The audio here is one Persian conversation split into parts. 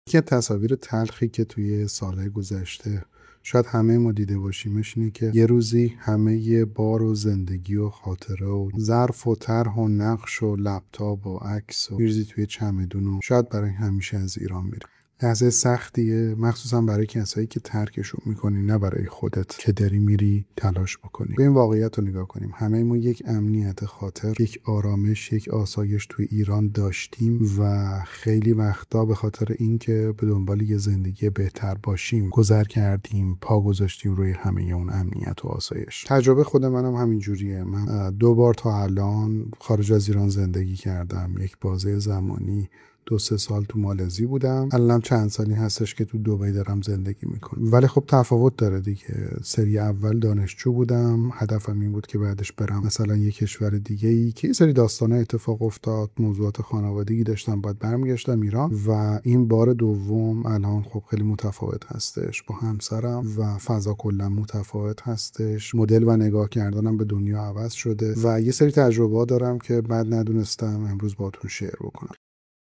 یکی از تصاویر تلخی که توی سالهای گذشته شاید همه ما دیده باشیمش اینه که یه روزی همه بار و زندگی و خاطره و ظرف و طرح و نقش و لپتاپ و عکس و میریزی توی چمدون و شاید برای همیشه از ایران میری. لحظه سختیه، مخصوصا برای کسایی که ترکشون میکنی، نه برای خودت که داری میری تلاش بکنی. به این واقعیت رو نگاه کنیم، همه ما یک امنیت خاطر، یک آرامش، یک آسایش توی ایران داشتیم و خیلی وقتا به خاطر اینکه به دنبال یه زندگی بهتر باشیم گذر کردیم، پا گذاشتیم روی همه اون امنیت و آسایش. تجربه خود منم همین جوریه. من 2 بار تا الان خارج از ایران زندگی کردم. یک بازه زمانی 2-3 سال تو مالزی بودم. الانم چند سالی هستش که تو دبی دارم زندگی میکنم. ولی خب تفاوت داره دیگه. سری اول دانشجو بودم، هدفم این بود که بعدش برم مثلا یه کشور دیگه‌ای که یه سری داستانه اتفاق افتاد، موضوعات خانوادگی داشتم، بعد برمیگشتم ایران. و این بار دوم الان خب خیلی متفاوت هستش با همسرم و فضا کلا متفاوت هستش. مدل و نگاه کردنم به دنیا عوض شده و یه سری تجربه‌ها دارم که بعد ندونستم امروز باهاتون شیر بکنم.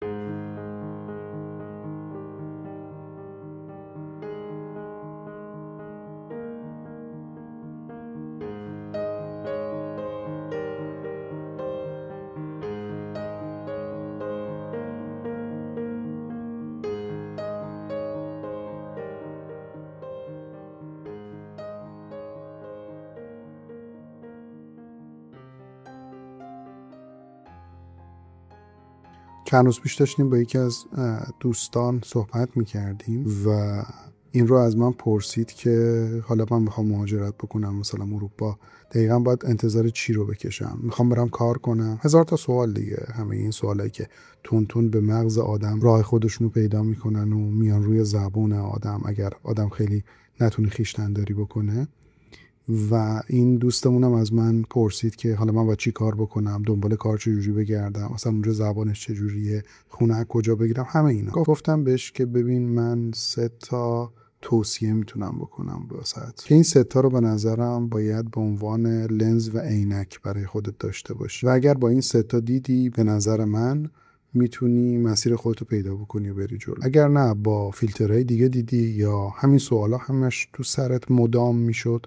چند روز پیش داشتیم با یکی از دوستان صحبت میکردیم و این رو از من پرسید که حالا من میخوام مهاجرت بکنم مثلا اروپا، دقیقا باید انتظار چی رو بکشم؟ میخوام برم کار کنم؟ 1000 تا سوال دیگه. همه این سوالایی که تون به مغز آدم راه خودشونو پیدا میکنن و میان روی زبون آدم اگر آدم خیلی نتونه خویشتن‌داری بکنه. و این دوستمونم از من پرسید که حالا من باید چی کار بکنم، دنبال کار چجوری بگردم، اصلا اونجا زبانش چجوریه، خونه کجا بگیرم، همه اینا. گفتم بهش که ببین من 3 تا توصیه میتونم بکنم واسط که این 3 تا رو به نظرم باید به عنوان لنز و عینک برای خودت داشته باشی و اگر با این 3 تا دیدی به نظر من میتونی مسیر خودتو پیدا بکنی و بری جلو. اگر نه با فیلترهای دیگه دیدی یا همین سوالا همش تو سرت مدام میشد،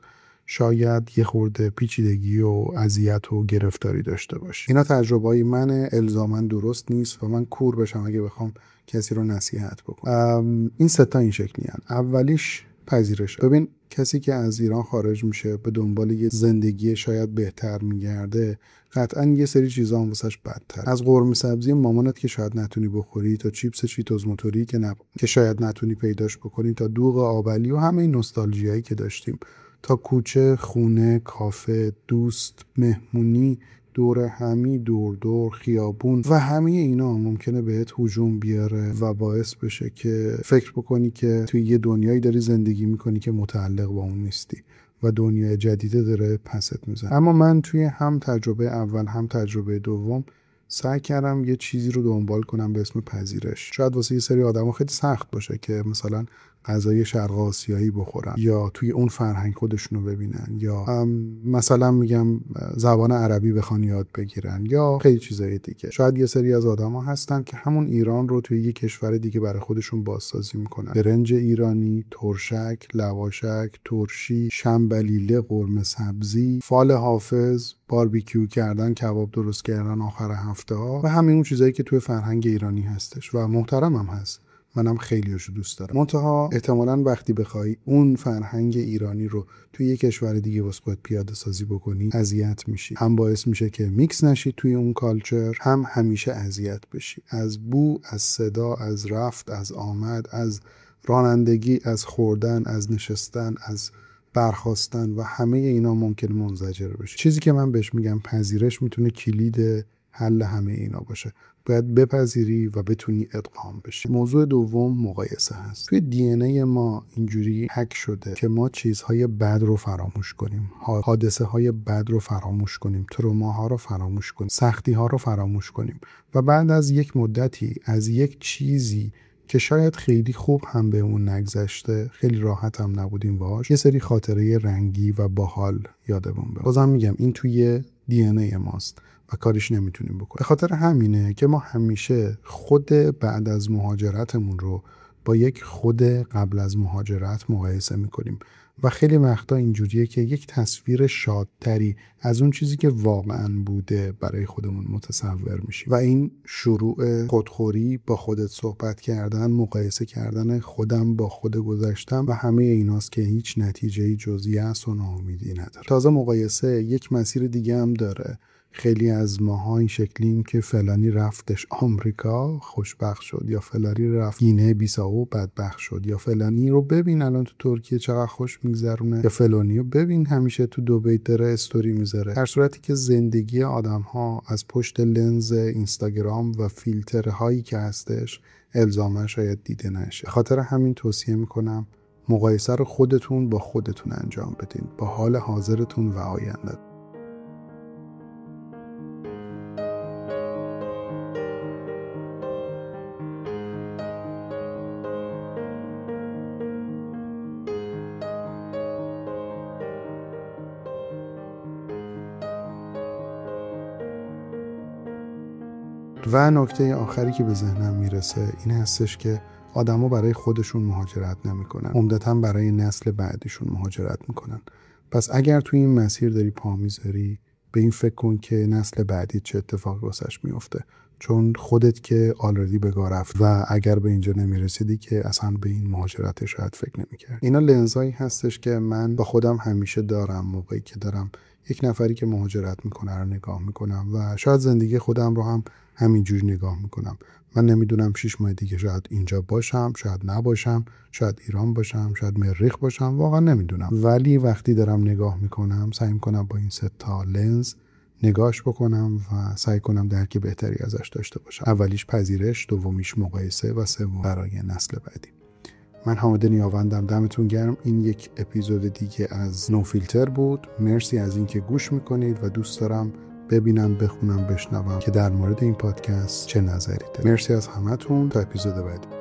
شاید یه خورده پیچیدگی و اذیت و گرفتاری داشته باشی. اینا تجربه‌ای منه، الزاماً درست نیست و من کور بشم اگه بخوام کسی رو نصیحت بکنم. این 3 تا این شکلی هن. اولیش پذیرشه. ببین کسی که از ایران خارج میشه به دنبال یه زندگی شاید بهتر میگرده، قطعا یه سری چیزا هم واسش بدتر. از قرمه سبزی مامانت که شاید نتونی بخوری، تا چیپس چیتوز موتوری که شاید نتونی پیداش بکنی، تا دوغ آبلی و همه این نوستالژیایی که داشتیم، تا کوچه، خونه، کافه، دوست، مهمونی، دور همی، دور خیابون و همه اینا ممکنه بهت هجوم بیاره و باعث بشه که فکر بکنی که توی یه دنیایی داری زندگی میکنی که متعلق با اون نیستی و دنیای جدیده داره پست میزنه. اما من توی هم تجربه اول هم تجربه دوم سعی کردم یه چیزی رو دنبال کنم به اسم پذیرش. شاید واسه یه سری آدم‌ها خیلی سخت باشه که مثلا غذای شرق آسیایی بخورن یا توی اون فرهنگ خودشونو ببینن یا مثلا میگم زبان عربی بخوان یاد بگیرن یا خیلی چیزای دیگه. شاید یه سری از آدما هستن که همون ایران رو توی یه کشور دیگه برای خودشون بازسازی میکنن. برنج ایرانی، ترشک، لواشک، ترشی، شنبلیله، قرمه سبزی، فال حافظ، باربیکیو کردن، کباب درست کردن آخر هفته ها و همین اون چیزایی که توی فرهنگ ایرانی هستش و محترمم هست. منم خیلیاشو دوست دارم. منتها احتمالاً وقتی بخوای اون فرهنگ ایرانی رو توی یک کشور دیگه واسه خودت پیاده سازی بکنی، اذیت میشی. هم باعث میشه که میکس نشی توی اون کالچر، هم همیشه اذیت بشی. از بو، از صدا، از رفت، از آمد، از رانندگی، از خوردن، از نشستن، از برخاستن و همه اینا ممکن منزجر بشه. چیزی که من بهش میگم پذیرش میتونه کلید حل همه اینا باشه. باید بپذیری و بتونی ادغام بشی. موضوع دوم مقایسه هست. توی دی ان ای ما اینجوری هک شده که ما چیزهای بد رو فراموش کنیم، حادثه های بد رو فراموش کنیم، تروماها رو فراموش کنیم، سختی ها رو فراموش کنیم و بعد از یک مدتی از یک چیزی که شاید خیلی خوب هم به اون نگذشته، خیلی راحت هم نبودیم باهاش، یه سری خاطره رنگی و باحال یادمون بره. بازم میگم این توی دی ان ای ماست و کاریش نمیتونیم بکنیم. به خاطر همینه که ما همیشه خود بعد از مهاجرتمون رو با یک خود قبل از مهاجرت مقایسه میکنیم و خیلی وقتا اینجوریه که یک تصویر شادتری از اون چیزی که واقعا بوده برای خودمون متصور میشیم و این شروع خودخوری، با خودت صحبت کردن، مقایسه کردن خودم با خود گذشتم و همه ایناست که هیچ نتیجه‌ای جز یأس و ناامیدی نداره. تازه مقایسه یک مسیر دیگه هم داره. خیلی از ماها این شکلیم که فلانی رفتش آمریکا خوشبخت شد، یا فلانی رفت گینه بیساو بدبخت شد، یا فلانی رو ببین الان تو ترکیه چقدر خوش میگذرونه، یا فلانی رو ببین همیشه تو دبی داره استوری میذاره. در صورتی که زندگی آدم‌ها از پشت لنز اینستاگرام و فیلترهایی که هستش الزاما شاید دیده نشه. خاطر همین توصیه میکنم مقایسه رو خودتون با خودتون انجام بدین، با حال حاضرتون و آینده. و نکته آخری که به ذهنم میرسه این هستش که آدما برای خودشون مهاجرت نمیکنن، عمدتاً برای نسل بعدیشون مهاجرت میکنن. پس اگر توی این مسیر داری پا میذاری، به این فکر کن که نسل بعدی چه اتفاقی واسش میفته، چون خودت که آلردی بگاه رفت و اگر به اینجا نمیرسیدی که اصلا به این مهاجرت شاید فکر نمیکرد. اینا لنزایی هستش که من با خودم همیشه دارم موقعی که دارم یک نفری که مهاجرت میکنه رو نگاه میکنم و شاید زندگی خودم رو هم همینجوری نگاه میکنم. من نمیدونم 6 ماه دیگه شاید اینجا باشم، شاید نباشم، شاید ایران باشم، شاید مریخ باشم، واقعا نمیدونم. ولی وقتی دارم نگاه میکنم سعی میکنم با این 3 تا لنز نگاهش بکنم و سعی کنم درک بهتری ازش داشته باشم. اولیش پذیرش، دومیش مقایسه و سوم برای نسل بعدی. من حامد نیاوندم، دمتون گرم. این یک اپیزود دیگه از نو فیلتر بود. مرسی از اینکه گوش میکنید و دوست دارم ببینم، بخونم، بشنوم که در مورد این پادکست چه نظری دارید. مرسی از همتون، تا اپیزود بعدی.